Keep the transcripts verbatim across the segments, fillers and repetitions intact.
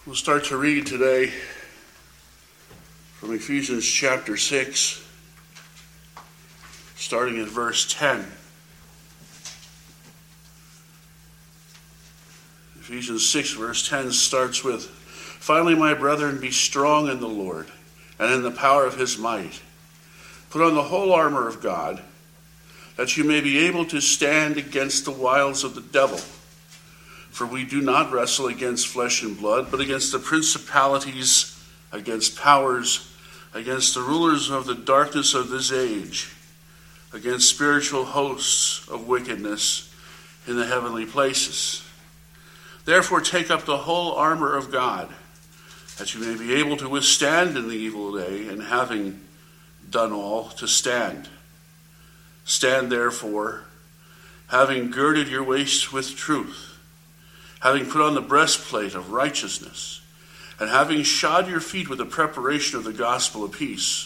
We'll start to read today from Ephesians chapter six, starting at verse ten. Ephesians six, verse ten starts with, "Finally, my brethren, be strong in the Lord and in the power of his might. Put on the whole armor of God, that you may be able to stand against the wiles of the devil. For we do not wrestle against flesh and blood, but against the principalities, against powers, against the rulers of the darkness of this age, against spiritual hosts of wickedness in the heavenly places. Therefore take up the whole armor of God, that you may be able to withstand in the evil day, and having done all, to stand. Stand therefore, having girded your waist with truth, having put on the breastplate of righteousness, and having shod your feet with the preparation of the gospel of peace.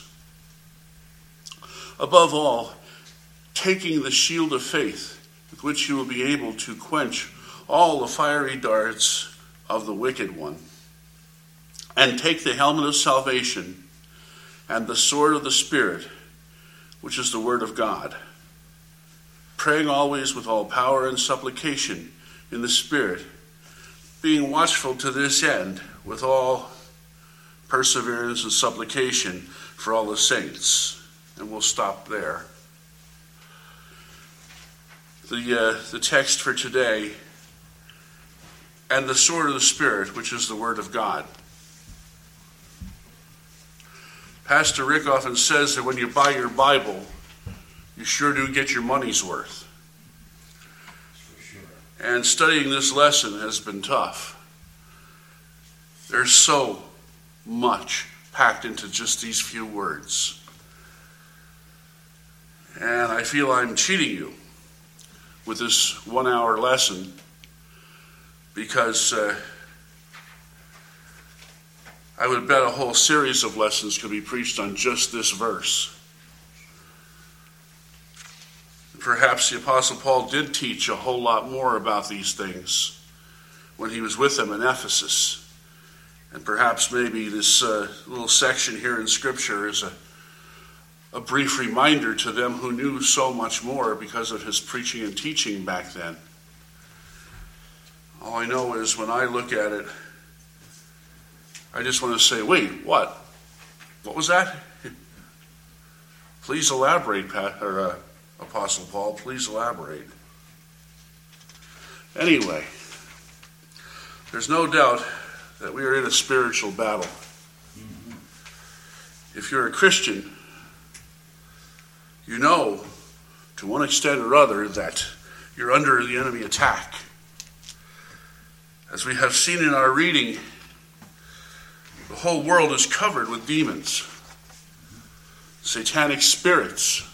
Above all, taking the shield of faith, with which you will be able to quench all the fiery darts of the wicked one, and take the helmet of salvation and the sword of the Spirit, which is the word of God, praying always with all power and supplication in the Spirit, being watchful to this end with all perseverance and supplication for all the saints." And we'll stop there. The, uh, the text for today, "and the sword of the Spirit, which is the word of God." Pastor Rick often says that when you buy your Bible, you sure do get your money's worth. And studying this lesson has been tough. There's so much packed into just these few words. And I feel I'm cheating you with this one-hour lesson because uh, I would bet a whole series of lessons could be preached on just this verse. Perhaps the Apostle Paul did teach a whole lot more about these things when he was with them in Ephesus. And perhaps maybe this uh, little section here in Scripture is a, a brief reminder to them who knew so much more because of his preaching and teaching back then. All I know is when I look at it, I just want to say, wait, what? What was that? Please elaborate, Pat, or uh, Apostle Paul, please elaborate. Anyway, there's no doubt that we are in a spiritual battle. Mm-hmm. If you're a Christian, you know, to one extent or other, that you're under the enemy attack. As we have seen in our reading, the whole world is covered with demons, satanic spirits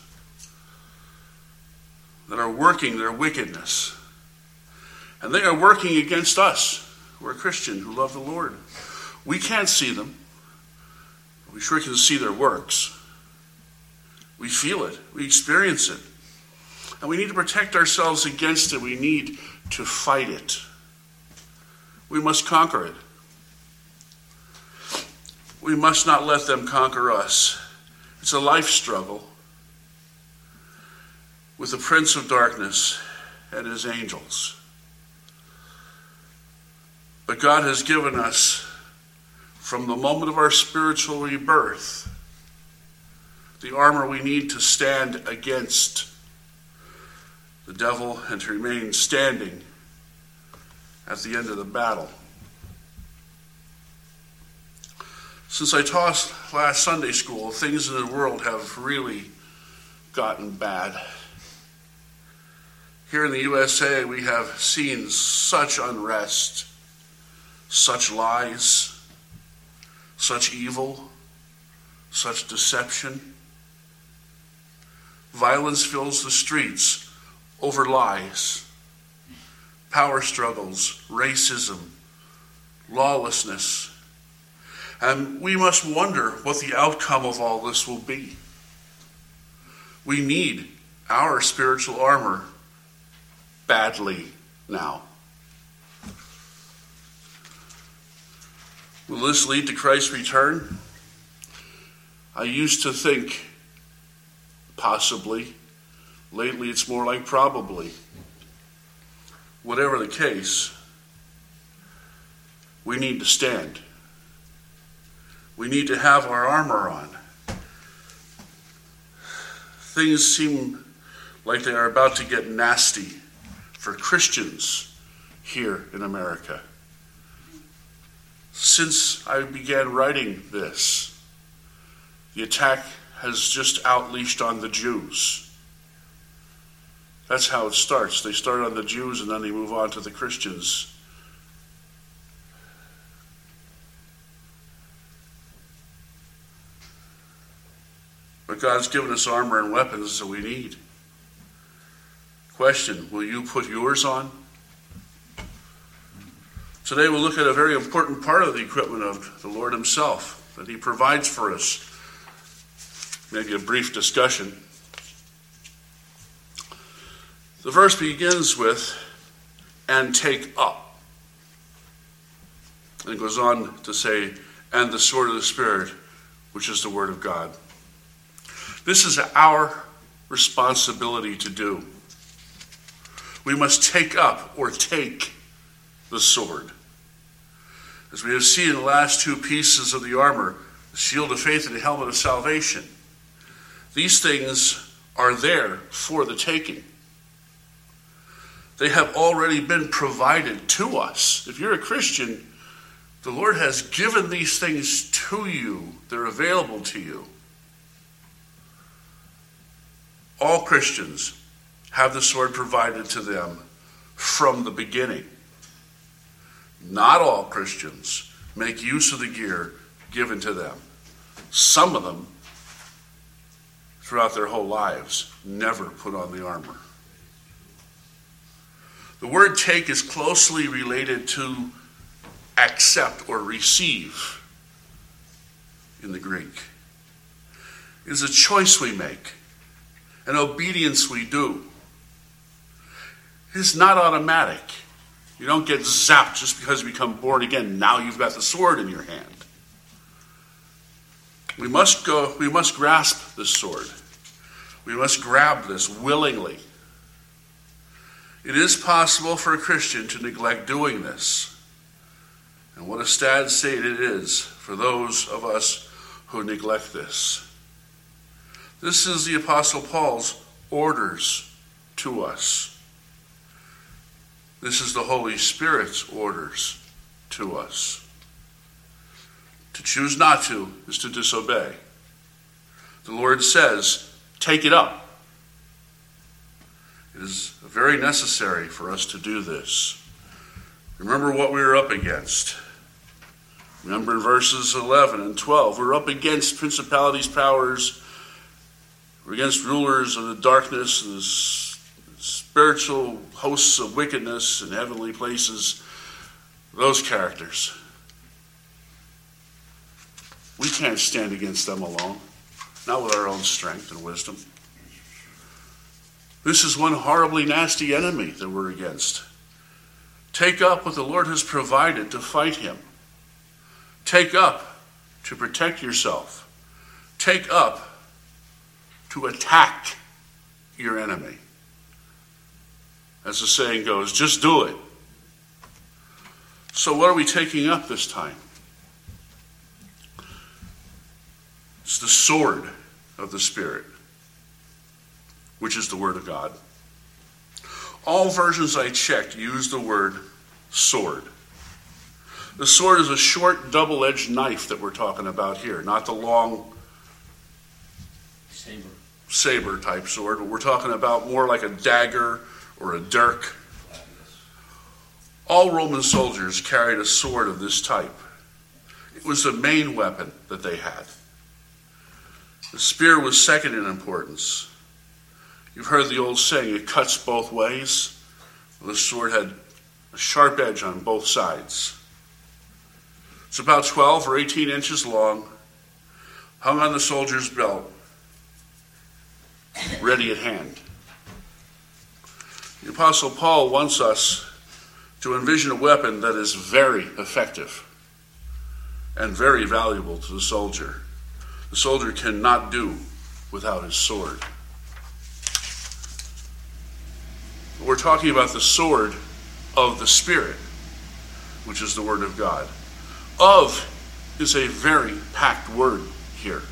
that are working their wickedness. And they are working against us, who are Christian, who love the Lord. We can't see them, but we sure can see their works. We feel it. We experience it. And we need to protect ourselves against it. We need to fight it. We must conquer it. We must not let them conquer us. It's a life struggle with the prince of darkness and his angels. But God has given us, from the moment of our spiritual rebirth, the armor we need to stand against the devil and to remain standing at the end of the battle. Since I taught last Sunday school, things in the world have really gotten bad. Here in the U S A, we have seen such unrest, such lies, such evil, such deception. Violence fills the streets over lies, power struggles, racism, lawlessness. And we must wonder what the outcome of all this will be. We need our spiritual armor badly now. Will this lead to Christ's return? I used to think possibly. Lately it's more like probably. Whatever the case, we need to stand. We need to have our armor on. Things seem like they are about to get nasty for Christians here in America. Since I began writing this, the attack has just outleashed on the Jews. That's how it starts. They start on the Jews and then they move on to the Christians. But God's given us armor and weapons that we need. Question, will you put yours on? Today we'll look at a very important part of the equipment of the Lord himself that he provides for us. Maybe a brief discussion. The verse begins with, and take up. And it goes on to say, and the sword of the Spirit, which is the word of God. This is our responsibility to do. We must take up or take the sword. As we have seen in the last two pieces of the armor, the shield of faith and the helmet of salvation, these things are there for the taking. They have already been provided to us. If you're a Christian, the Lord has given these things to you. They're available to you. All Christians have the sword provided to them from the beginning. Not all Christians make use of the gear given to them. Some of them, throughout their whole lives, never put on the armor. The word take is closely related to accept or receive in the Greek. It is a choice we make, an obedience we do. It is not automatic. You don't get zapped just because you become born again. Now you've got the sword in your hand. We must go, we must grasp this sword. We must grab this willingly. It is possible for a Christian to neglect doing this. And what a sad state it is for those of us who neglect this. This is the Apostle Paul's orders to us. This is the Holy Spirit's orders to us. To choose not to is to disobey. The Lord says, take it up. It is very necessary for us to do this. Remember what we were up against. Remember in verses eleven and twelve, we're up against principalities, powers, we're against rulers of the darkness and the spiritual hosts of wickedness in heavenly places. Those characters. We can't stand against them alone, not with our own strength and wisdom. This is one horribly nasty enemy that we're against. Take up what the Lord has provided to fight him. Take up to protect yourself. Take up to attack your enemy. As the saying goes, just do it. So what are we taking up this time? It's the sword of the Spirit, which is the Word of God. All versions I checked use the word sword. The sword is a short, double-edged knife that we're talking about here, not the long saber, saber type sword, but we're talking about more like a dagger or a dirk. All Roman soldiers carried a sword of this type. It was the main weapon that they had. The spear was second in importance. You've heard the old saying, it cuts both ways. Well, the sword had a sharp edge on both sides. It's about twelve or eighteen inches long, hung on the soldier's belt, ready at hand. The Apostle Paul wants us to envision a weapon that is very effective. and very valuable to the soldier. The soldier cannot do without his sword. We're talking about the sword of the Spirit, which is the Word of God. Of is a very packed word here.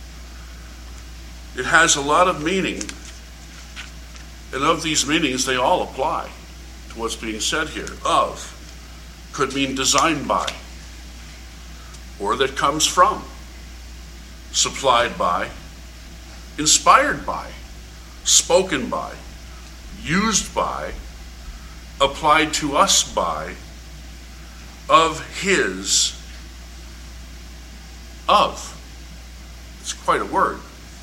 It has a lot of meaning, and of these meanings, they all apply to what's being said here. Of could mean designed by, or that comes from, supplied by, inspired by, spoken by, used by, applied to us by, of his, of. It's quite a word.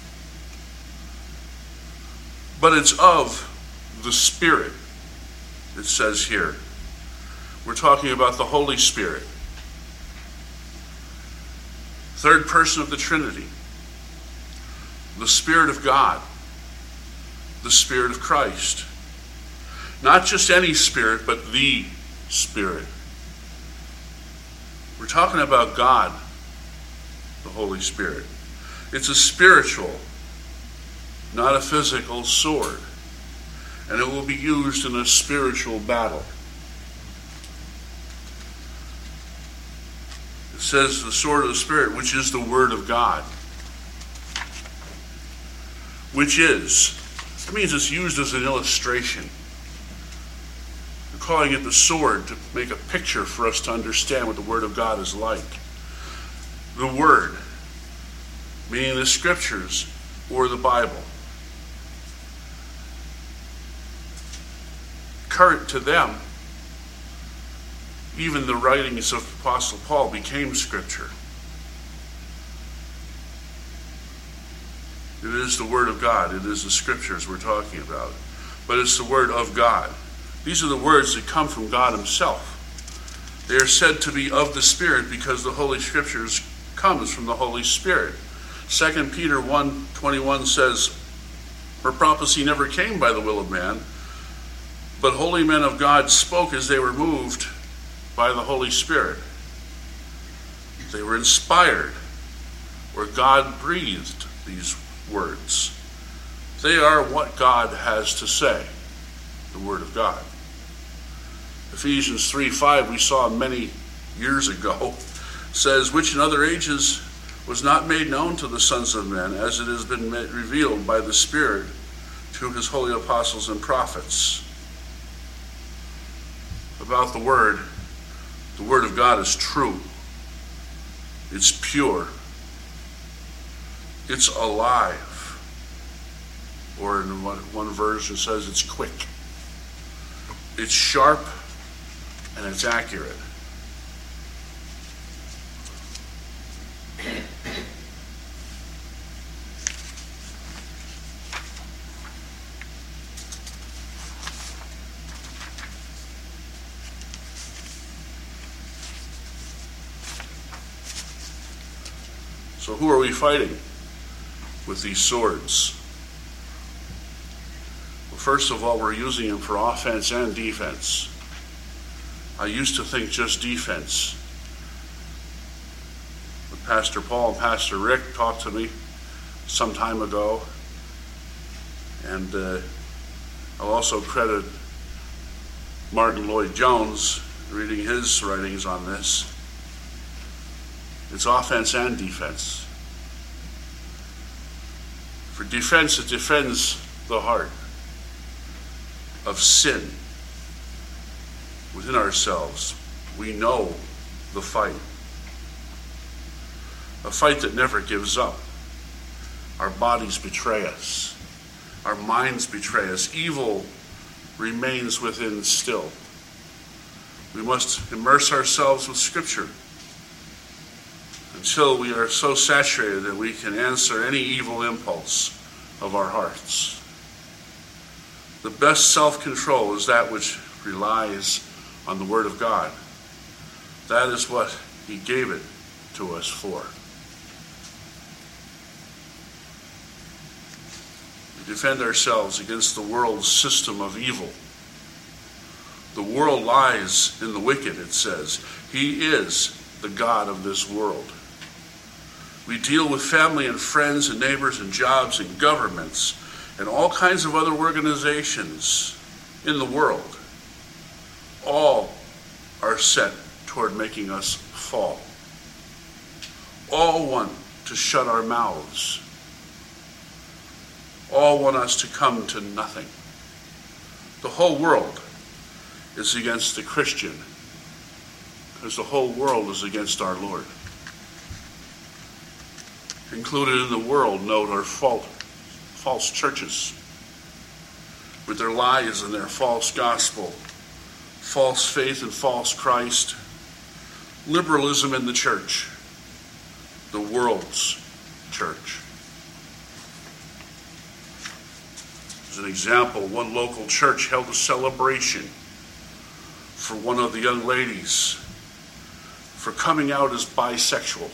But it's of the Spirit, it says here. We're talking about the Holy Spirit. Third person of the Trinity. The Spirit of God. The Spirit of Christ. Not just any Spirit, but the Spirit. We're talking about God, the Holy Spirit. It's a spiritual, not a physical sword. And it will be used in a spiritual battle. It says the sword of the Spirit, which is the Word of God. Which is. That means it's used as an illustration. We're calling it the sword to make a picture for us to understand what the Word of God is like. The Word, meaning the Scriptures or the Bible. Current to them, even the writings of Apostle Paul became Scripture. It is the Word of God. It is the Scriptures we're talking about. But it's the Word of God. These are the words that come from God himself. They are said to be of the Spirit because the Holy Scriptures comes from the Holy Spirit. Second Peter one twenty-one says, "For prophecy never came by the will of man, but holy men of God spoke as they were moved by the Holy Spirit." They were inspired, or God breathed these words. They are what God has to say, the Word of God. Ephesians three five, we saw many years ago, says, "Which in other ages was not made known to the sons of men, as it has been made, revealed by the Spirit to his holy apostles and prophets." About the Word, the Word of God is true. It's pure. It's alive. Or in one, one version says it's quick. It's sharp and it's accurate. So who are we fighting with these swords? Well, first of all, we're using them for offense and defense. I used to think just defense. But Pastor Paul and Pastor Rick talked to me some time ago, and uh, I'll also credit Martin Lloyd-Jones, reading his writings on this. It's offense and defense. For defense, it defends the heart of sin within ourselves. We know the fight. A fight that never gives up. Our bodies betray us. Our minds betray us. Evil remains within still. We must immerse ourselves with Scripture until we are so saturated that we can answer any evil impulse of our hearts. The best self-control is that which relies on the Word of God. That is what He gave it to us for. We defend ourselves against the world's system of evil. The world lies in the wicked, it says. He is the god of this world. We deal with family and friends and neighbors and jobs and governments and all kinds of other organizations in the world. All are set toward making us fall. All want to shut our mouths. All want us to come to nothing. The whole world is against the Christian, because the whole world is against our Lord. Included in the world, note, are false, false churches with their lies and their false gospel, false faith and false Christ, liberalism in the church, the world's church. As an example, one local church held a celebration for one of the young ladies for coming out as bisexual.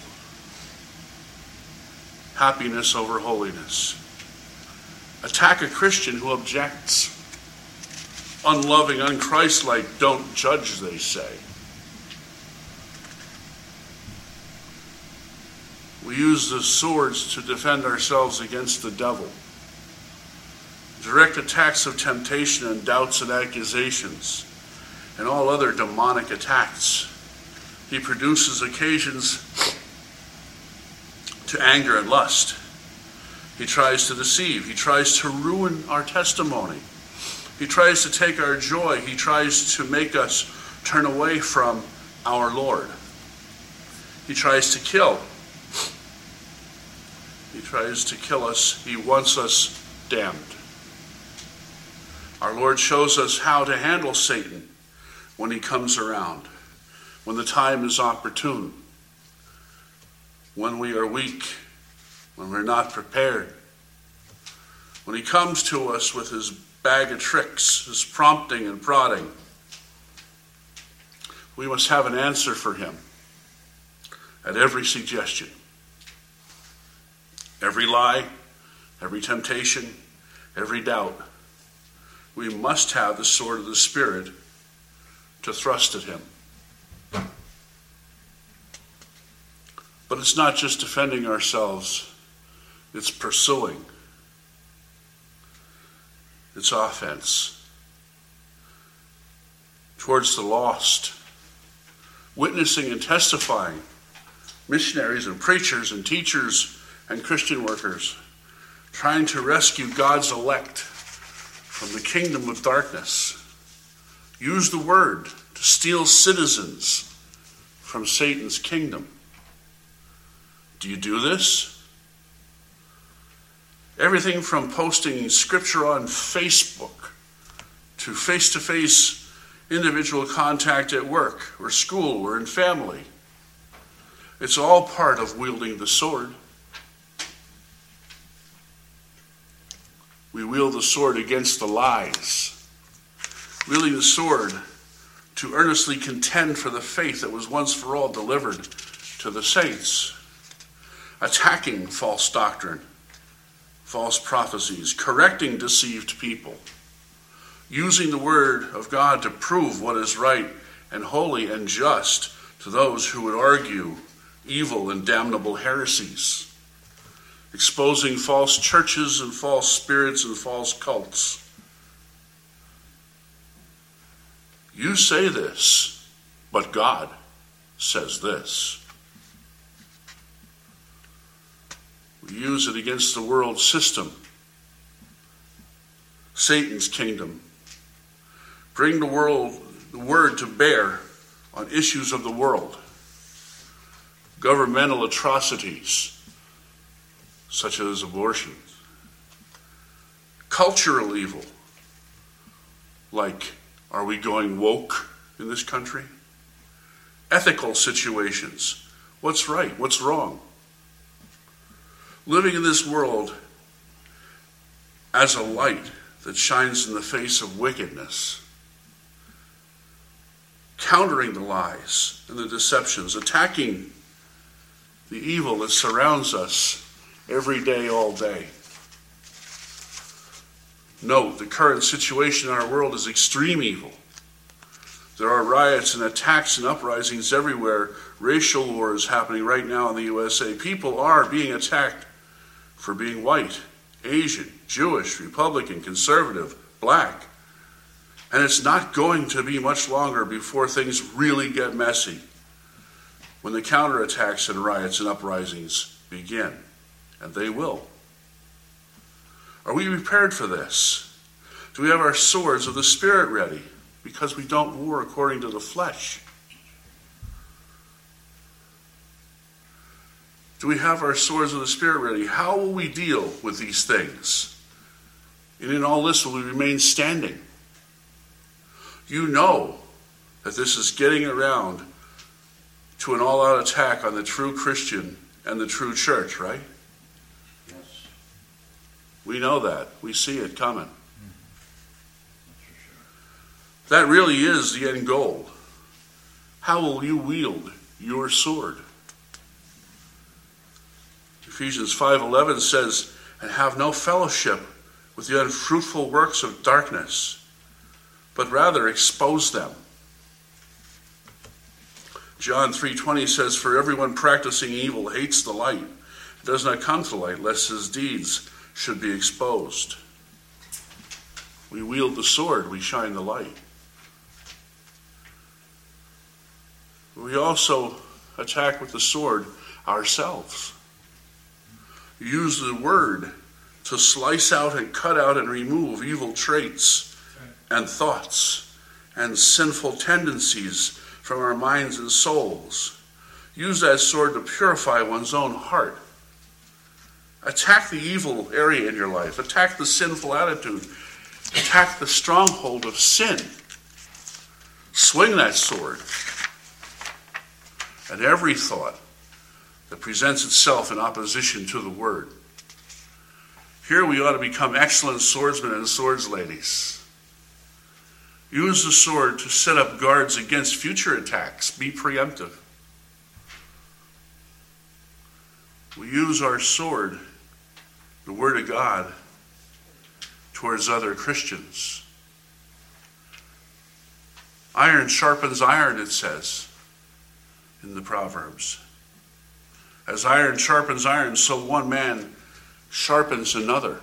Happiness over holiness. Attack a Christian who objects. Unloving, unchristlike, don't judge, they say. We use the swords to defend ourselves against the devil. Direct attacks of temptation and doubts and accusations and all other demonic attacks. He produces occasions to anger and lust. He tries to deceive. He tries to ruin our testimony. He tries to take our joy. He tries to make us turn away from our Lord. He tries to kill. He tries to kill us. He wants us damned. Our Lord shows us how to handle Satan when he comes around, when the time is opportune, when we are weak, when we're not prepared. When he comes to us with his bag of tricks, his prompting and prodding, we must have an answer for him at every suggestion, every lie, every temptation, every doubt. We must have the sword of the Spirit to thrust at him. But it's not just defending ourselves, it's pursuing. It's offense towards the lost, witnessing and testifying, missionaries and preachers and teachers and Christian workers, trying to rescue God's elect from the kingdom of darkness. Use the word to steal citizens from Satan's kingdom. Do you do this? Everything from posting scripture on Facebook to face-to-face individual contact at work or school or in family. It's all part of wielding the sword. We wield the sword against the lies, wielding the sword to earnestly contend for the faith that was once for all delivered to the saints, attacking false doctrine, false prophecies, correcting deceived people, using the word of God to prove what is right and holy and just to those who would argue evil and damnable heresies, exposing false churches and false spirits and false cults. You say this, but God says this. We use it against the world system, Satan's kingdom. Bring the world, the word to bear on issues of the world, governmental atrocities such as abortion, cultural evil like, are we going woke in this country? Ethical situations, what's right, what's wrong? Living in this world as a light that shines in the face of wickedness, countering the lies and the deceptions, attacking the evil that surrounds us every day, all day. Note, the current situation in our world is extreme evil. There are riots and attacks and uprisings everywhere. Racial war is happening right now in the U S A. People are being attacked for being white, Asian, Jewish, Republican, conservative, black. And it's not going to be much longer before things really get messy, when the counterattacks and riots and uprisings begin. And they will. Are we prepared for this? Do we have our swords of the Spirit ready? Because we don't war according to the flesh. Do we have our swords of the Spirit ready? How will we deal with these things? And in all this, will we remain standing? You know that this is getting around to an all-out attack on the true Christian and the true church, right? Yes. We know that. We see it coming. That really is the end goal. How will you wield your sword? Ephesians five eleven says, and have no fellowship with the unfruitful works of darkness, but rather expose them. John three twenty says, for everyone practicing evil hates the light, and does not come to light, lest his deeds should be exposed. We wield the sword, we shine the light. We also attack with the sword ourselves. Use the word to slice out and cut out and remove evil traits and thoughts and sinful tendencies from our minds and souls. Use that sword to purify one's own heart. Attack the evil area in your life. Attack the sinful attitude. Attack the stronghold of sin. Swing that sword at every thought that presents itself in opposition to the word. Here we ought to become excellent swordsmen and swords ladies. Use the sword to set up guards against future attacks. Be preemptive. We use our sword, the Word of God, towards other Christians. Iron sharpens iron, it says in the Proverbs. As iron sharpens iron, so one man sharpens another.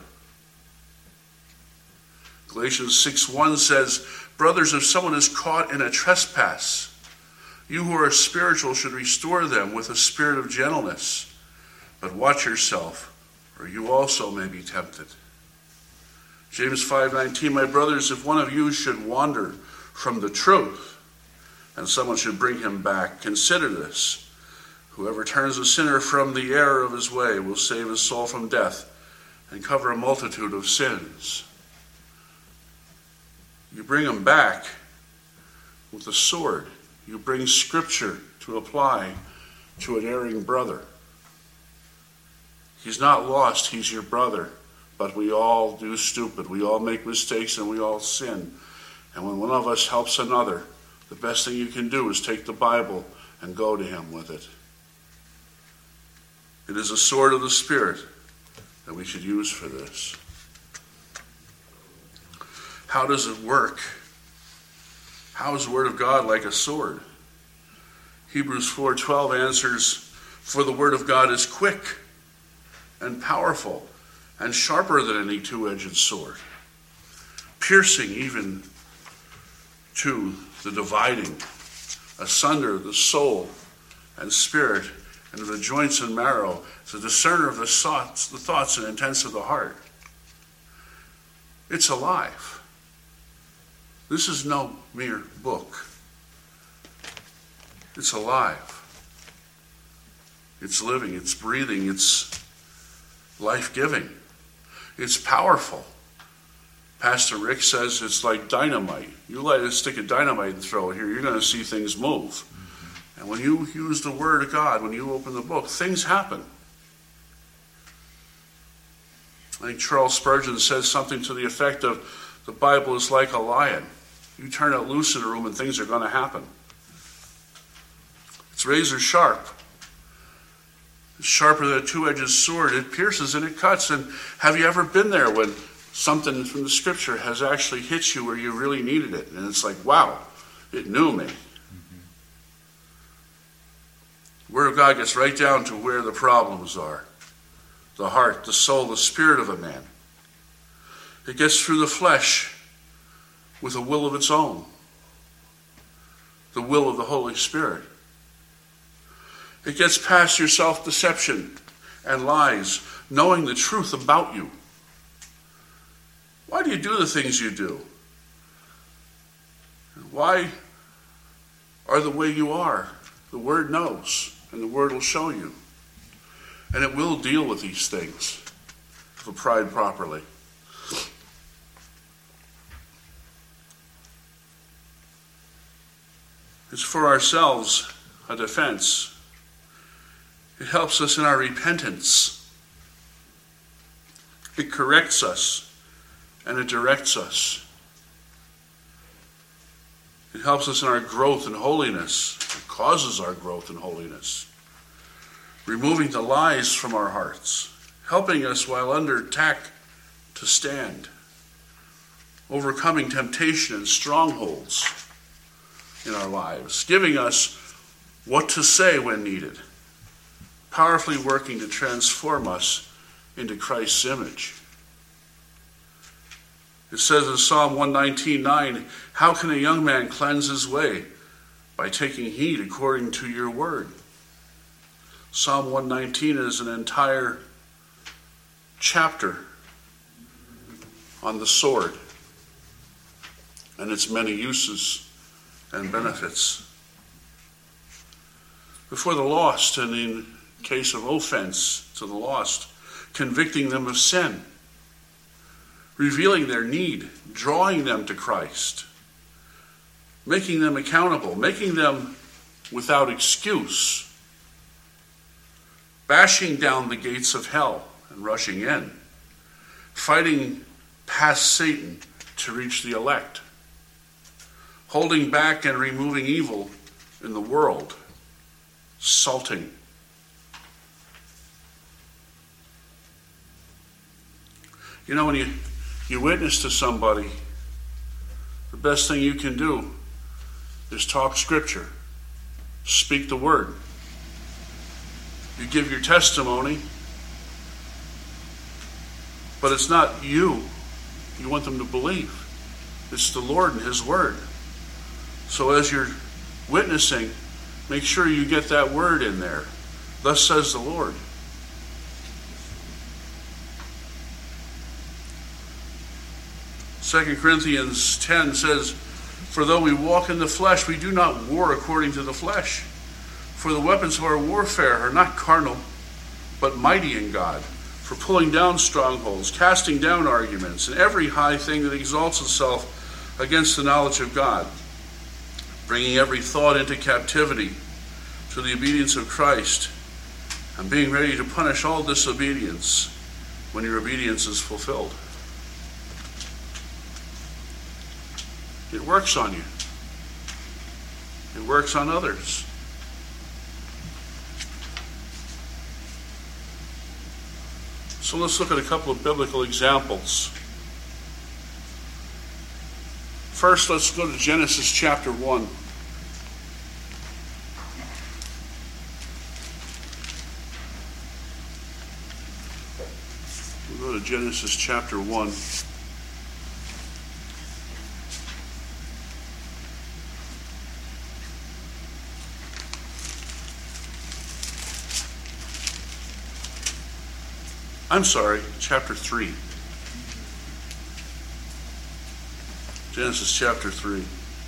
Galatians six one says, brothers, if someone is caught in a trespass, you who are spiritual should restore them with a spirit of gentleness. But watch yourself, or you also may be tempted. James five nineteen, my brothers, if one of you should wander from the truth, and someone should bring him back, consider this. Whoever turns a sinner from the error of his way will save his soul from death and cover a multitude of sins. You bring him back with a sword. You bring Scripture to apply to an erring brother. He's not lost, he's your brother. But we all do stupid. We all make mistakes and we all sin. And when one of us helps another, the best thing you can do is take the Bible and go to him with it. It is a sword of the Spirit that we should use for this. How does it work? How is the Word of God like a sword? Hebrews four twelve answers, for the Word of God is quick and powerful and sharper than any two-edged sword, piercing even to the dividing asunder the soul and spirit and of the joints and marrow, it's a discerner of the thoughts, the thoughts and intents of the heart. It's alive. This is no mere book. It's alive. It's living, it's breathing, it's life-giving. It's powerful. Pastor Rick says it's like dynamite. You light a stick of dynamite and throw it here, you're going to see things move. And when you use the Word of God, when you open the book, things happen. I think Charles Spurgeon says something to the effect of, the Bible is like a lion. You turn it loose in a room and things are going to happen. It's razor sharp. It's sharper than a two-edged sword. It pierces and it cuts. And have you ever been there when something from the Scripture has actually hit you where you really needed it? And it's like, wow, It knew me. The Word of God gets right down to where the problems are. The heart, the soul, the spirit of a man. It gets through the flesh with a will of its own. The will of the Holy Spirit. It gets past your self-deception and lies, knowing the truth about you. Why do you do the things you do? Why are the way you are? The Word knows, and the Word will show you. And it will deal with these things if applied properly. It's for ourselves a defense. It helps us in our repentance. It corrects us and it directs us. It helps us in our growth in holiness. It causes our growth in holiness. Removing the lies from our hearts. Helping us while under attack to stand. Overcoming temptation and strongholds in our lives. Giving us what to say when needed. Powerfully working to transform us into Christ's image. It says in Psalm one nineteen nine, how can a young man cleanse his way? By taking heed according to your word. Psalm one nineteen is an entire chapter on the sword and its many uses and benefits. Before the lost, and in case of offense to the lost, convicting them of sin, revealing their need, drawing them to Christ, making them accountable, making them without excuse, bashing down the gates of hell and rushing in, fighting past Satan to reach the elect, holding back and removing evil in the world, salting. You know, when you, you witness to somebody, the best thing you can do is talk Scripture, speak the Word. You give your testimony, but it's not you you want them to believe. It's the Lord and His Word. So as you're witnessing, make sure you get that word in there. Thus says the Lord. Second Corinthians ten says, for though we walk in the flesh, we do not war according to the flesh. For the weapons of our warfare are not carnal, but mighty in God, for pulling down strongholds, casting down arguments, and every high thing that exalts itself against the knowledge of God, bringing every thought into captivity to the obedience of Christ, and being ready to punish all disobedience when your obedience is fulfilled. It works on you. It works on others. So let's look at a couple of biblical examples. First, let's go to Genesis chapter one. We'll go to Genesis chapter one. I'm sorry, chapter three. Genesis chapter three.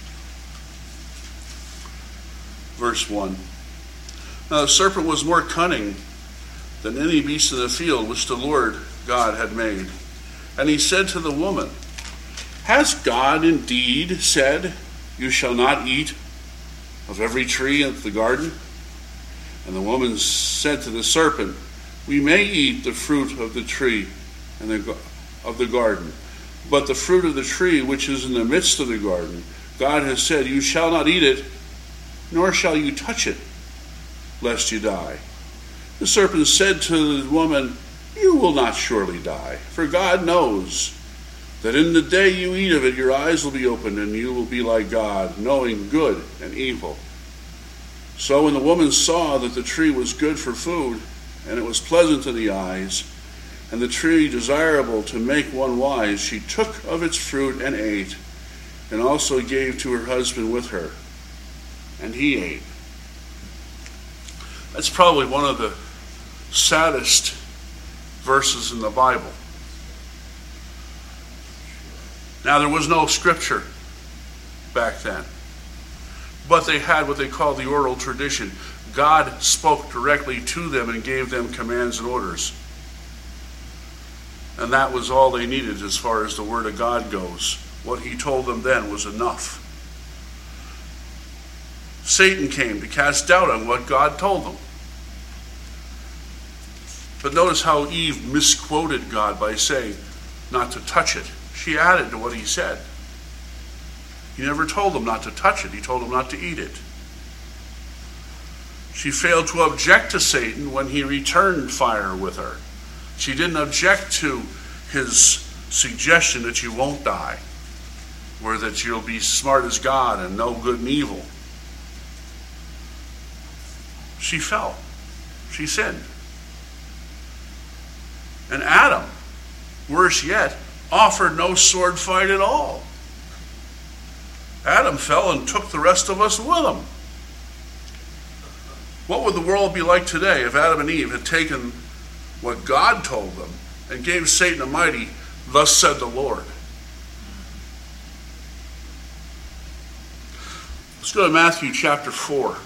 Verse one. Now the serpent was more cunning than any beast of the field which the Lord God had made. And he said to the woman, has God indeed said, you shall not eat of every tree of the garden? And the woman said to the serpent, we may eat the fruit of the tree and the, of the garden, but the fruit of the tree which is in the midst of the garden, God has said, you shall not eat it, nor shall you touch it, lest you die. The serpent said to the woman, you will not surely die, for God knows that in the day you eat of it, your eyes will be opened, and you will be like God, knowing good and evil." So when the woman saw that the tree was good for food, and it was pleasant to the eyes, and the tree desirable to make one wise, she took of its fruit and ate, and also gave to her husband with her, and he ate. That's probably one of the saddest verses in the Bible. Now, there was no scripture back then, but they had what they call the oral tradition. God spoke directly to them and gave them commands and orders. And that was all they needed as far as the Word of God goes. What he told them then was enough. Satan came to cast doubt on what God told them. But notice how Eve misquoted God by saying not to touch it. She added to what he said. He never told them not to touch it. He told them not to eat it. She failed to object to Satan when he returned fire with her. She didn't object to his suggestion that you won't die, or that you'll be smart as God and know good and evil. She fell. She sinned. And Adam, worse yet, offered no sword fight at all. Adam fell and took the rest of us with him. What would the world be like today if Adam and Eve had taken what God told them and gave Satan a mighty, "Thus said the Lord"? Let's go to Matthew chapter four.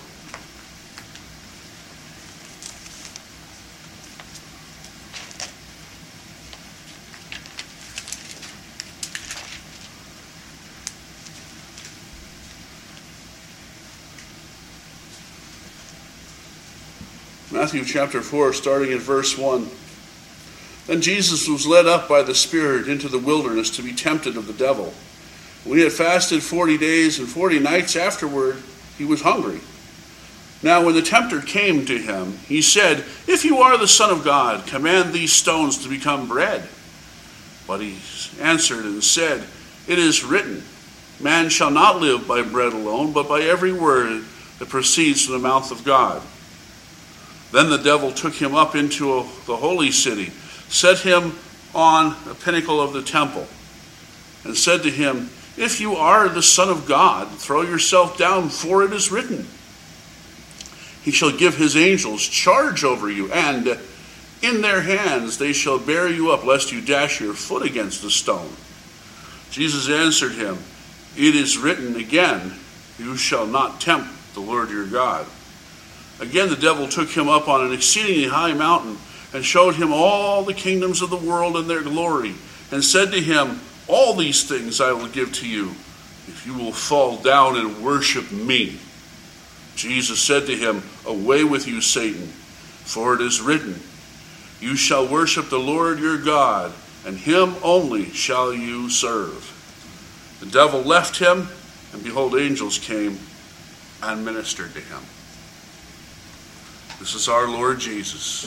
Matthew chapter four, starting at verse one. "Then Jesus was led up by the Spirit into the wilderness to be tempted of the devil. When he had fasted forty days and forty nights afterward, he was hungry. Now when the tempter came to him, he said, 'If you are the Son of God, command these stones to become bread.' But he answered and said, 'It is written, man shall not live by bread alone, but by every word that proceeds from the mouth of God.' Then the devil took him up into the holy city, set him on a pinnacle of the temple, and said to him, 'If you are the Son of God, throw yourself down, for it is written, He shall give his angels charge over you, and in their hands they shall bear you up, lest you dash your foot against a stone.' Jesus answered him, 'It is written again, you shall not tempt the Lord your God.' Again the devil took him up on an exceedingly high mountain, and showed him all the kingdoms of the world and their glory, and said to him, 'All these things I will give to you, if you will fall down and worship me.' Jesus said to him, 'Away with you, Satan, for it is written, you shall worship the Lord your God, and him only shall you serve.' The devil left him, and behold, angels came and ministered to him." This is our Lord Jesus.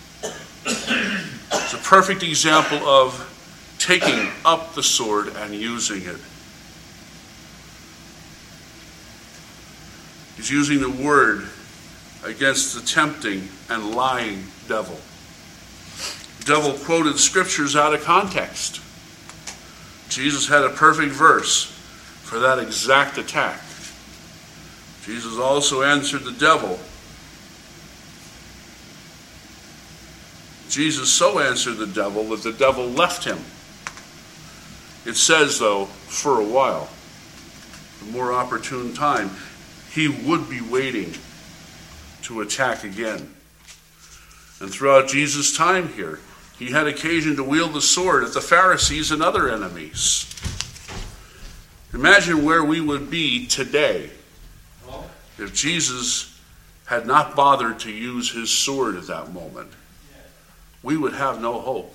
It's a perfect example of taking up the sword and using it. He's using the word against the tempting and lying devil. The devil quoted scriptures out of context. Jesus had a perfect verse for that exact attack. Jesus also answered the devil. Jesus so answered the devil that the devil left him. It says, though, for a while, a more opportune time, he would be waiting to attack again. And throughout Jesus' time here, he had occasion to wield the sword at the Pharisees and other enemies. Imagine where we would be today if Jesus had not bothered to use his sword at that moment. We would have no hope.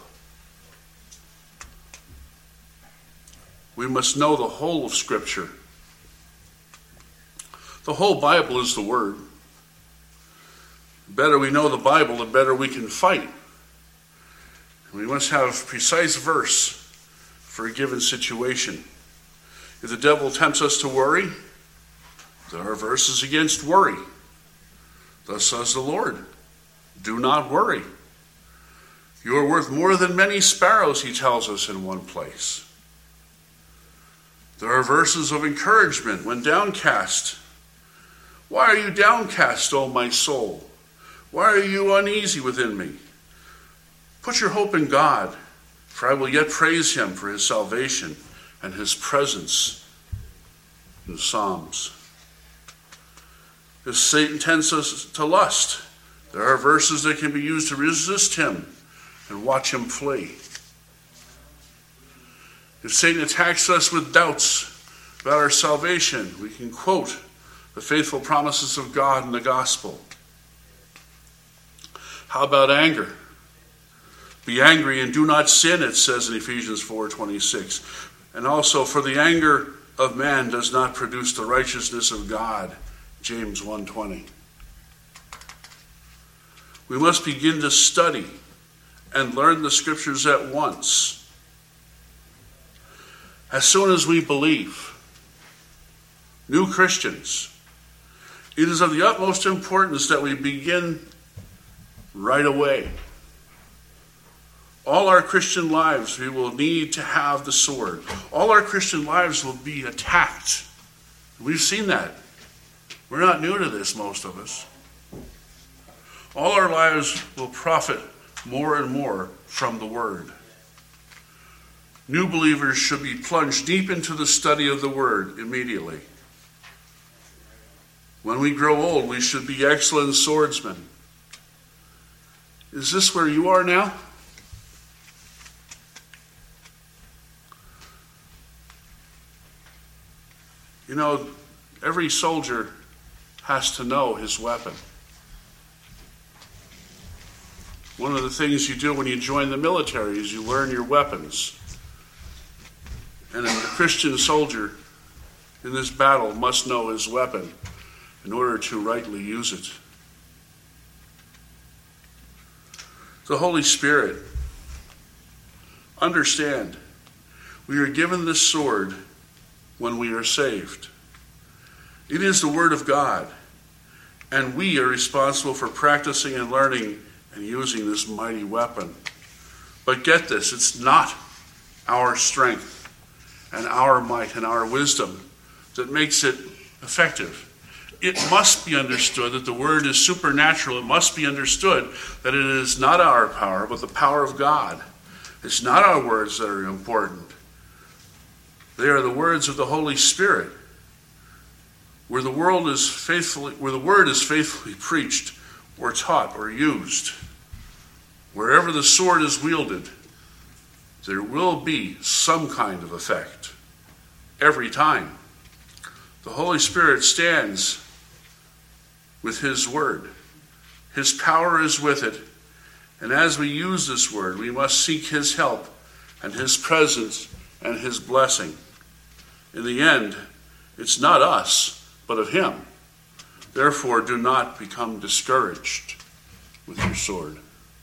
We must know the whole of Scripture. The whole Bible is the Word. The better we know the Bible, the better we can fight. We must have precise verse for a given situation. If the devil tempts us to worry, there are verses against worry. Thus says the Lord, do not worry. You are worth more than many sparrows, he tells us in one place. There are verses of encouragement when downcast. Why are you downcast, O my soul? Why are you uneasy within me? Put your hope in God, for I will yet praise him for his salvation and his presence in the Psalms. If Satan tempts us to lust, there are verses that can be used to resist him and watch him flee. If Satan attacks us with doubts about our salvation, we can quote the faithful promises of God in the gospel. How about anger? Be angry and do not sin, it says in Ephesians four twenty-six. And also, for the anger of man does not produce the righteousness of God, James one twenty. We must begin to study and learn the scriptures at once. As soon as we believe, new Christians, it is of the utmost importance that we begin right away. All our Christian lives, we will need to have the sword. All our Christian lives will be attacked. We've seen that. We're not new to this, most of us. All our lives will profit more and more from the Word. New believers should be plunged deep into the study of the Word immediately. When we grow old, we should be excellent swordsmen. Is this where you are now? You know, every soldier has to know his weapon. One of the things you do when you join the military is you learn your weapons. And a Christian soldier in this battle must know his weapon in order to rightly use it. The Holy Spirit, understand, we are given this sword when we are saved. It is the Word of God, and we are responsible for practicing and learning and using this mighty weapon. But get this, it's not our strength and our might and our wisdom that makes it effective. It must be understood that the Word is supernatural. It must be understood that it is not our power, but the power of God. It's not our words that are important. They are the words of the Holy Spirit. Where the world is faithfully, where the Word is faithfully preached or taught or used, wherever the sword is wielded, there will be some kind of effect every time. The Holy Spirit stands with his Word. His power is with it. And as we use this Word, we must seek his help and his presence and his blessing. In the end, it's not us, but of him. Therefore, do not become discouraged with your sword.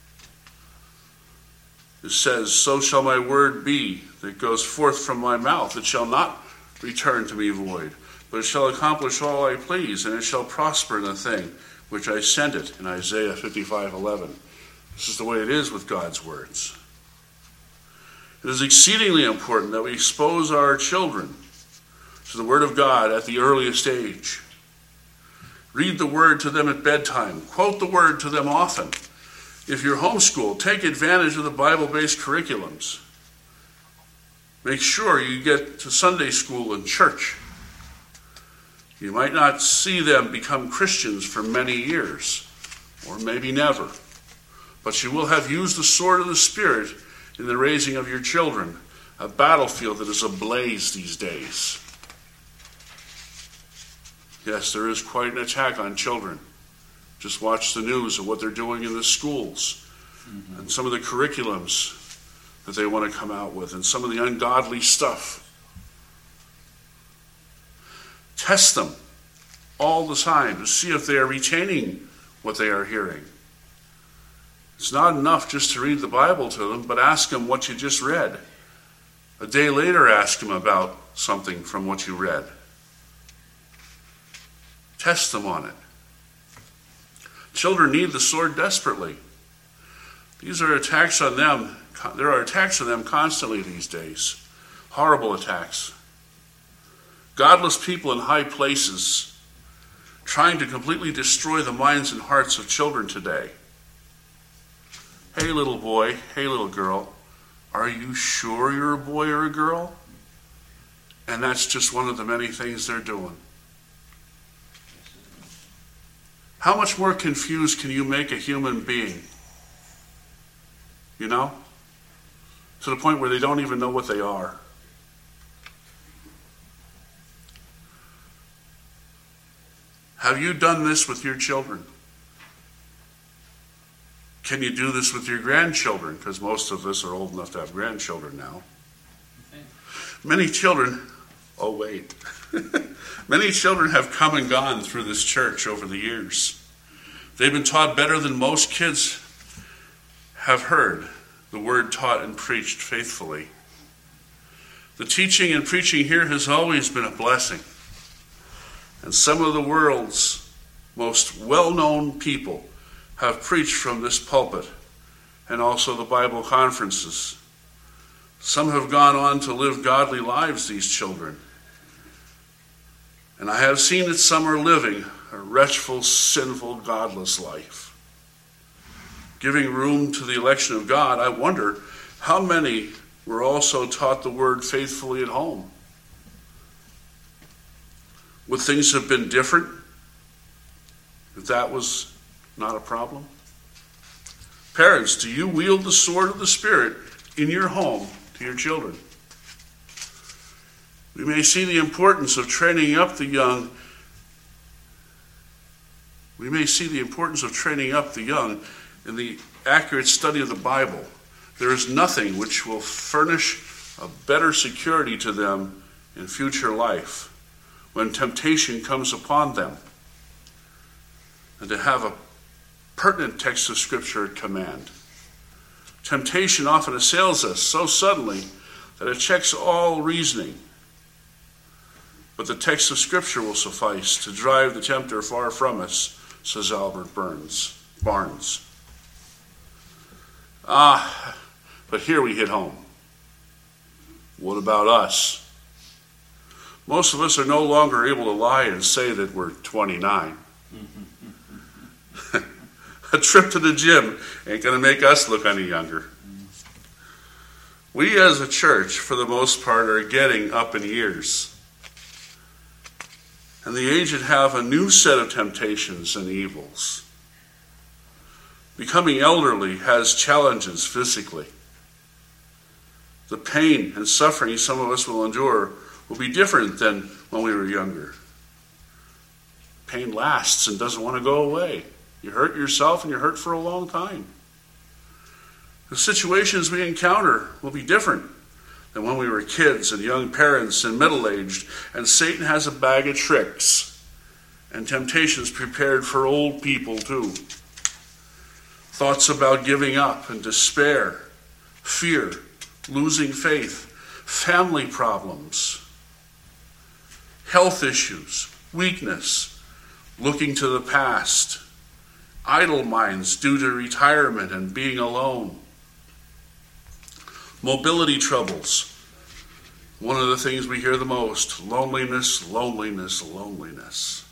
It says, so shall my word be that goes forth from my mouth. It shall not return to me void, but it shall accomplish all I please, and it shall prosper in the thing which I sent it, in Isaiah fifty-five eleven. This is the way it is with God's words. It is exceedingly important that we expose our children to the Word of God at the earliest age. Read the Word to them at bedtime. Quote the Word to them often. If you're homeschooled, take advantage of the Bible-based curriculums. Make sure you get to Sunday school and church. You might not see them become Christians for many years, or maybe never. But you will have used the sword of the Spirit in the raising of your children, a battlefield that is ablaze these days. Yes, there is quite an attack on children. Just watch the news of what they're doing in the schools, mm-hmm. and some of the curriculums that they want to come out with, and some of the ungodly stuff. Test them all the time to see if they are retaining what they are hearing. It's not enough just to read the Bible to them, but ask them what you just read. A day later, ask him about something from what you read. Test them on it. Children need the sword desperately. These are attacks on them. There are attacks on them constantly these days. Horrible attacks. Godless people in high places trying to completely destroy the minds and hearts of children today. Hey, little boy. Hey, little girl. Are you sure you're a boy or a girl? And that's just one of the many things they're doing. How much more confused can you make a human being? You know? To the point where they don't even know what they are. Have you done this with your children? Can you do this with your grandchildren? Because most of us are old enough to have grandchildren now. Okay. Many children, oh wait, many children have come and gone through this church over the years. They've been taught better than most kids have heard the word taught and preached faithfully. The teaching and preaching here has always been a blessing. And some of the world's most well-known people have preached from this pulpit and also the Bible conferences. Some have gone on to live godly lives, these children. And I have seen that some are living a wretchful, sinful, godless life. Giving room to the election of God, I wonder how many were also taught the word faithfully at home. Would things have been different if that was not a problem? Parents, do you wield the sword of the Spirit in your home to your children? We may see the importance of training up the young. We may see the importance of training up the young in the accurate study of the Bible. There is nothing which will furnish a better security to them in future life when temptation comes upon them, and to have a pertinent text of Scripture at command. Temptation often assails us so suddenly that it checks all reasoning. But the text of Scripture will suffice to drive the tempter far from us, says Albert Burns, Barnes. Ah, but here we hit home. What about us? Most of us are no longer able to lie and say that we're twenty-nine. A trip to the gym ain't going to make us look any younger. We as a church, for the most part, are getting up in years. And the aged have a new set of temptations and evils. Becoming elderly has challenges physically. The pain and suffering some of us will endure will be different than when we were younger. Pain lasts and doesn't want to go away. You hurt yourself and you're hurt for a long time. The situations we encounter will be different than when we were kids and young parents and middle-aged, and Satan has a bag of tricks and temptations prepared for old people too. Thoughts about giving up and despair, fear, losing faith, family problems, health issues, weakness, looking to the past, idle minds due to retirement and being alone, mobility troubles. One of the things we hear the most, loneliness, loneliness, loneliness.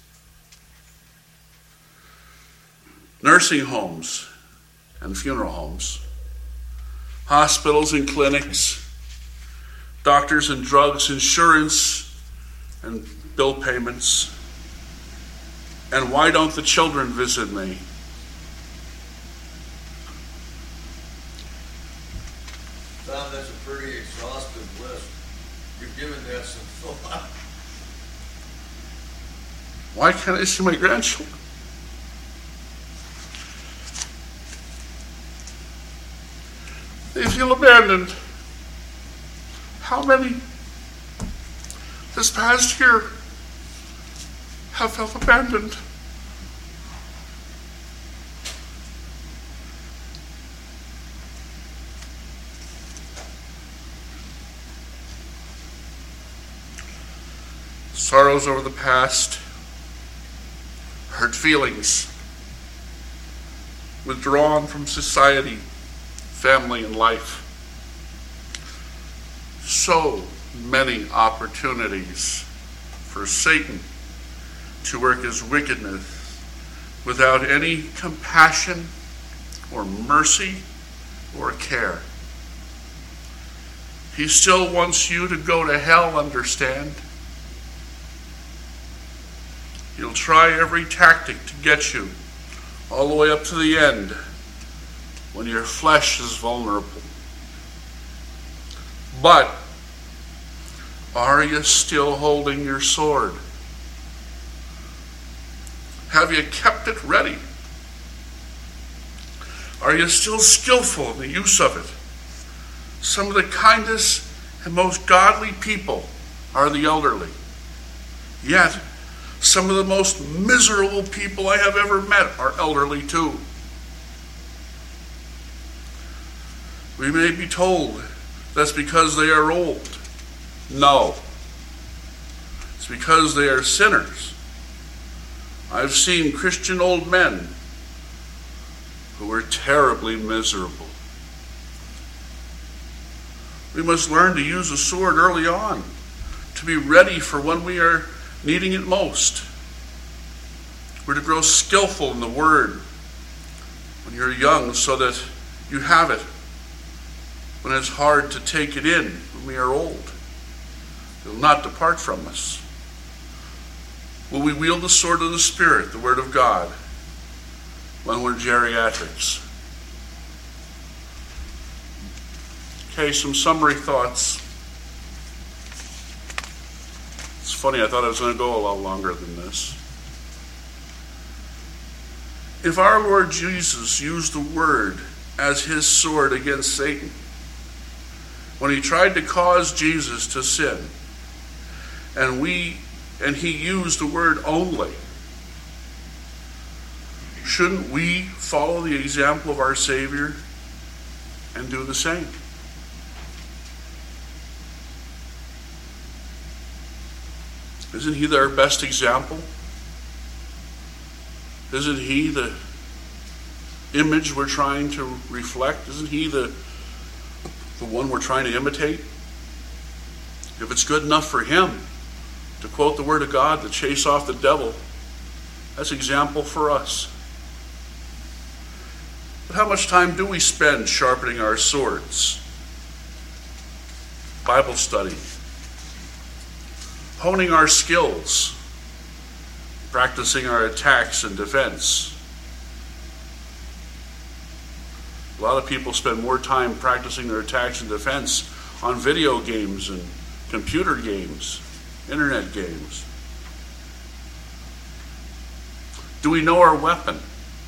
Nursing homes and funeral homes, hospitals and clinics, doctors and drugs, insurance and bill payments. And why don't the children visit me? Tom, that's a pretty exhaustive list. You've given that some thought. Why can't I see my grandchildren? They feel abandoned. How many this past year have felt abandoned? sorrows over the past, hurt feelings, withdrawn from society, family, and life. So many opportunities for Satan to work his wickedness without any compassion or mercy or care. He still wants you to go to hell, understand? He'll try every tactic to get you all the way up to the end when your flesh is vulnerable. But are you still holding your sword? Have you kept it ready? Are you still skillful in the use of it? Some of the kindest and most godly people are the elderly. Yet, some of the most miserable people I have ever met are elderly too. We may be told that's because they are old. No. It's because they are sinners. I've seen Christian old men who were terribly miserable. We must learn to use a sword early on, to be ready for when we are needing it most. We're to grow skillful in the word when you're young so that you have it when it's hard to take it in when we are old. It will not depart from us. Will we wield the sword of the Spirit, the Word of God, when we're geriatrics? Okay, some summary thoughts. It's funny, I thought I was going to go a lot longer than this. If our Lord Jesus used the Word as his sword against Satan, when he tried to cause Jesus to sin, and we and he used the word only, shouldn't we follow the example of our Savior and do the same? Isn't he our best example? Isn't he the image we're trying to reflect? Isn't he the, the one we're trying to imitate? If it's good enough for him to quote the Word of God to chase off the devil, that's example for us. But how much time do we spend sharpening our swords? Bible study. Honing our skills. Practicing our attacks and defense. A lot of people spend more time practicing their attacks and defense on video games and computer games, internet games. Do we know our weapon?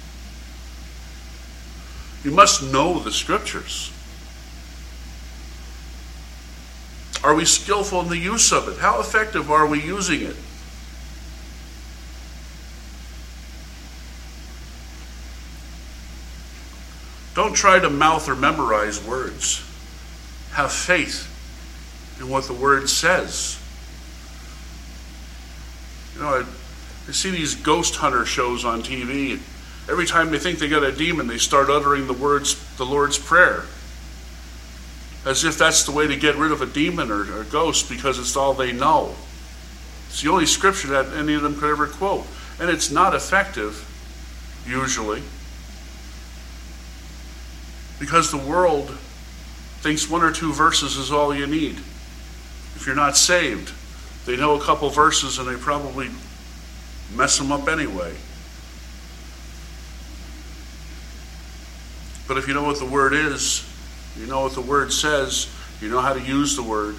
You must know the Scriptures. Are we skillful in the use of it? How effective are we using it? Don't try to mouth or memorize words. Have faith in what the Word says. You know, I, I see these ghost hunter shows on T V. And every time they think they got a demon, they start uttering the words, the Lord's Prayer, as if that's the way to get rid of a demon or, or a ghost, because it's all they know. It's the only scripture that any of them could ever quote, and it's not effective usually, because the world thinks one or two verses is all you need. If you're not saved, they know a couple verses and they probably mess them up anyway. But if you know what the Word is, you know what the Word says, you know how to use the Word.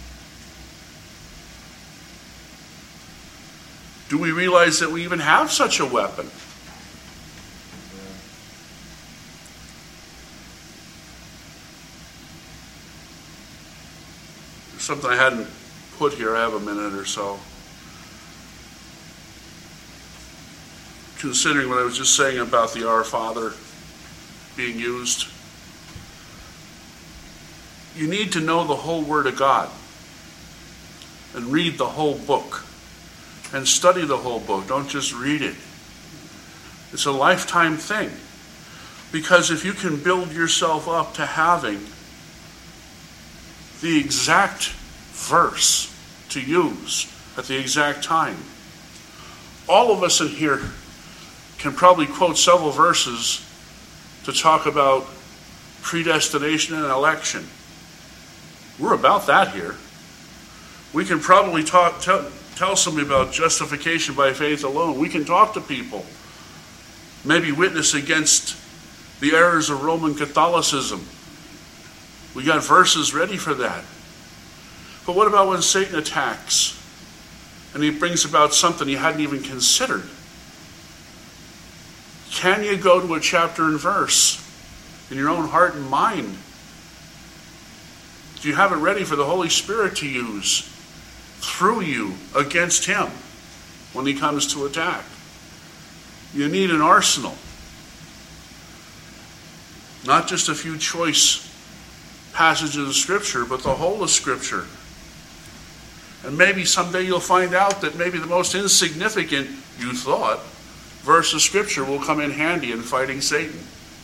Do we realize that we even have such a weapon? Something I hadn't put here. I have a minute or so. Considering what I was just saying about the Our Father being used, you need to know the whole Word of God and read the whole book. and study the whole book. Don't just read it. It's a lifetime thing. Because if you can build yourself up to having the exact verse to use at the exact time, all of us in here can probably quote several verses to talk about predestination and election. We're about that here. We can probably talk, tell, tell somebody about justification by faith alone. We can talk to people, maybe witness against the errors of Roman Catholicism. We got verses ready for that. But what about when Satan attacks and he brings about something you hadn't even considered? Can you go to a chapter and verse in your own heart and mind? Do you have it ready for the Holy Spirit to use through you against him when he comes to attack? You need an arsenal. Not just a few choice passages of Scripture, but the whole of Scripture. And maybe someday you'll find out that maybe the most insignificant, you thought, verse of Scripture will come in handy in fighting Satan.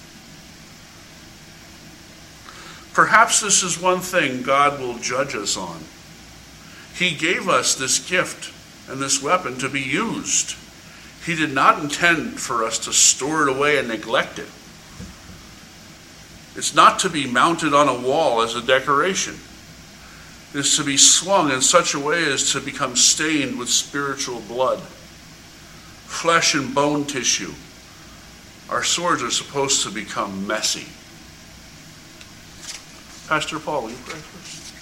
Perhaps this is one thing God will judge us on. He gave us this gift and this weapon to be used. He did not intend for us to store it away and neglect it. It's not to be mounted on a wall as a decoration. It's to be swung in such a way as to become stained with spiritual blood, flesh and bone tissue. Our swords are supposed to become messy. Pastor Paul, will you pray first?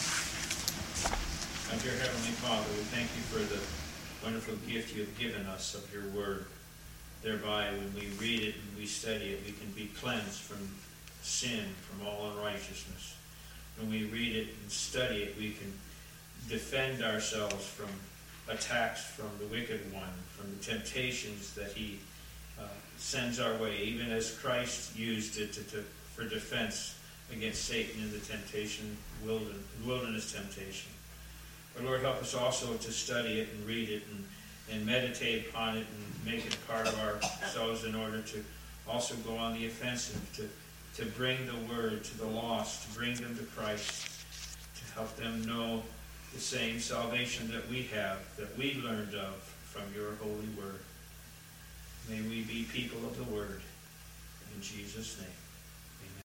My dear Heavenly Father, we thank you for the wonderful gift you have given us of your word. Thereby, when we read it and we study it, we can be cleansed from sin, from all unrighteousness. When we read it and study it, we can defend ourselves from attacks from the wicked one, from the temptations that he uh, sends our way, even as Christ used it to, to, for defense against Satan in the temptation, wilderness, wilderness temptation. But Lord, help us also to study it and read it and, and meditate upon it and make it part of ourselves in order to also go on the offensive, to to bring the word to the lost, to bring them to Christ, to help them know the same salvation that we have, that we learned of from your holy word. May we be people of the word. In Jesus' name.